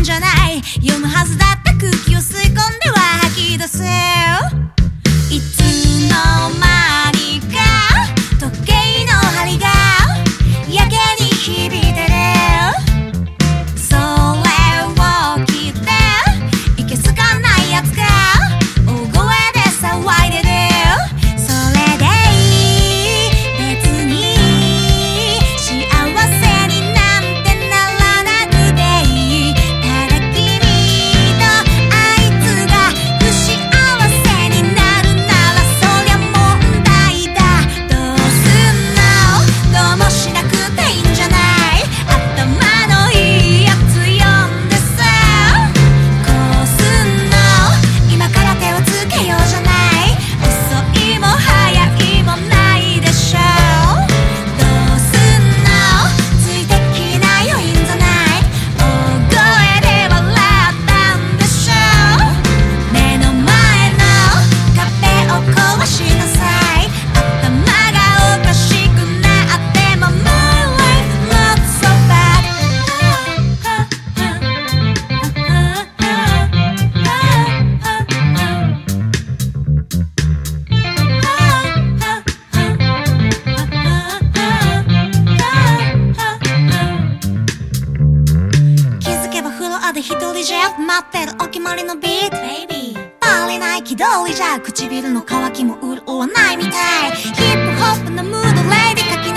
じゃない。読むはずだった空気を吸い込んでは吐き出せ。いつの間にか時計の針がやけに響いてる。それを聞いていけすかないやつが大声で騒いでる。それでいい、別に幸せになんてならなくていい。ただ君とあいつが不幸せになるならそりゃ問題だ。どうすんの、どうもしなくていいんじゃない。頭のいいやつ呼んでさ。こうすんの、今から手をつけようじゃない。遅いも早いもないでしょ。どうすんの、ついてきなよいんじゃない。大声で笑ったんでしょ。目の前の壁を壊しなさい。頭がおかしくなっても My life not so bad。 気づけばフロアで一人じゃ待ってるお決まりのビート。足りない気通りじゃ唇の渇きも潤わないみたい。ヒップホップのムードレイでかき